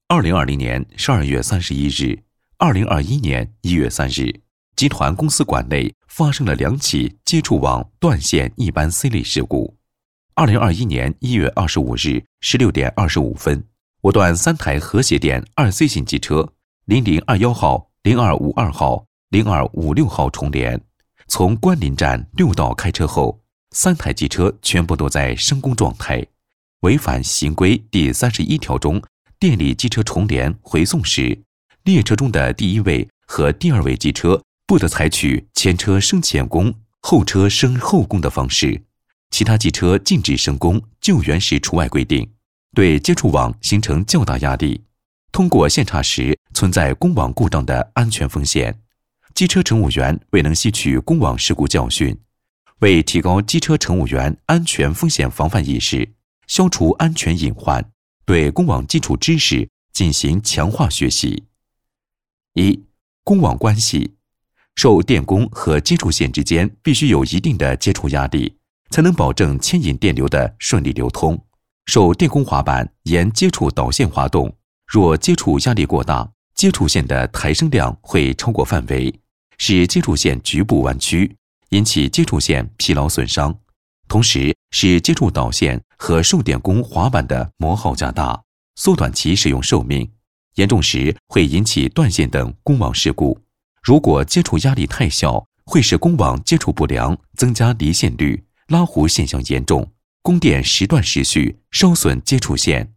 2020年12月31日、2021年1月3日，集团公司管内发生了2起接触网断线一般 C 类事故。2021年1月25日16点25分，我段3台和谐电 2C 型机车0021号、0252号、0256号重联，从关林站6道开车后，3台机车全部都在升工状态，违反行规第31条中电力机车重联回送时，列车中的第1位和第2位机车不得采取前车升前功、后车升后功的方式，其他机车禁止升功，救援时除外规定，对接触网形成较大压力。通过线查时存在公网故障的安全风险，机车乘务员未能吸取公网事故教训，为提高机车乘务员安全风险防范意识，消除安全隐患，对公网基础知识进行强化学习。1、公网关系。受电工和接触线之间必须有一定的接触压力，才能保证牵引电流的顺利流通。受电工滑板沿接触导线滑动，若接触压力过大，接触线的抬升量会超过范围，使接触线局部弯曲，引起接触线疲劳损伤，同时使接触导线和受电工滑板的磨耗加大，缩短其使用寿命，严重时会引起断线等公网事故。如果接触压力太小，会使公网接触不良，增加离线率，拉弧现象严重，供电时断时续，烧损接触线。